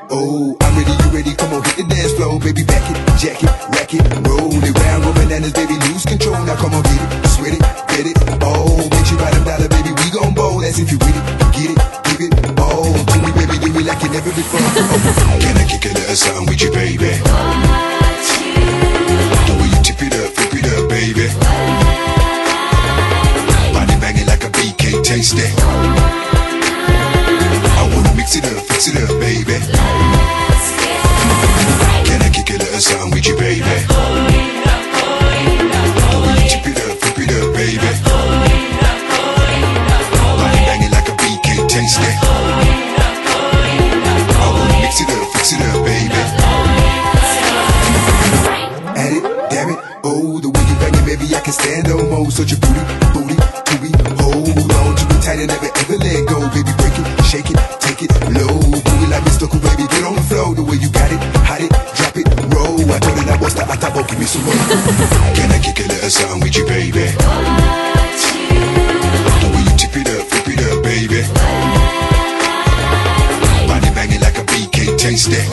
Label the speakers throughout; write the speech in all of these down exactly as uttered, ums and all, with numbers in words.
Speaker 1: Oh, I'm ready, you ready? Come on, hit the dance floor, baby. Back it, jack it, rack it, roll it round, go bananas, baby. Lose control. Now come on, get it, sweat it, get it. Oh, make you buy them dollar, baby. We gon' bowl. That's if you with it, get it, give it. Oh, do me, baby, do me like you never before. Oh, can I kick a little something with you, baby? The way you tip it up, flip it up, baby. Body banging like a beat, can't taste it. I wanna mix it up, fix it up, baby. Can I kick a little something with you, baby? The way you tip it up, flip it up, baby. Body banging like a beat, can't taste it. I wanna mix it up, fix it up, baby. At it, damn it, oh, the way you bang it, baby, I can stand no more. Such a booty, booty, booty, hold on to it tight and never ever let go, baby. Break it, shake it, take it low. Do it like Mister Cool, baby, get on the floor. The way you got it, hide it, drop it, roll. I told it I was the I thought, give me some more. Can I kick a little something with you, baby? The way you tip it up, flip it up, baby. Body banging like a beat, can't taste it.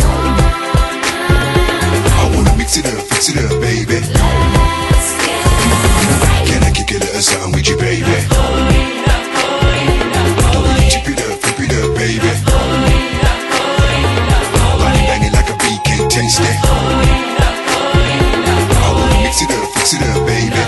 Speaker 1: I wanna mix it up, fix it up, baby. Can I kick a little something with you, baby? The way you tip it up, flip it up, baby. Body banging like a beat, can't taste it. I wanna mix it up, fix it up, baby.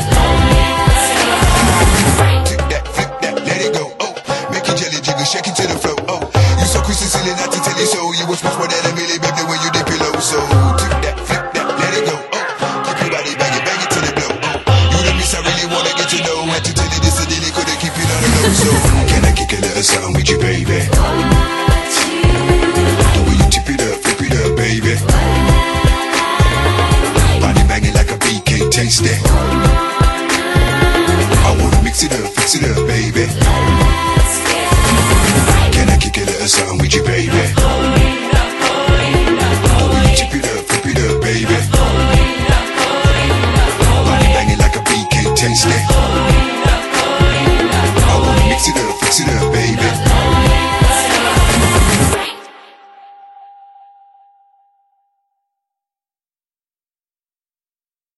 Speaker 1: Flip that, flip that, let it go. Oh, make it jelly jiggle, shake it to the floor. Oh, you so Chris Cecilia, not to tell you so. You was much more than a million, baby, when you dip it low. So, flip that, flip that, let it go. Oh, keep your body banging, bang it to the blow. Oh, you the miss I really wanna get to know. Had to tell you this, I didn't couldn't keep it on the low. So, can I kick a little something with you, baby? The way you tip it up, flip it up, baby. Body banging like a beat, can't taste it. I wanna mix it up, fix it up, baby. Can I kick a little something with you, baby? The way you tip it up, flip it up, baby. Body banging like a beat, can't taste it.